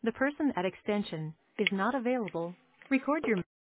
The person at extension is not available. Record your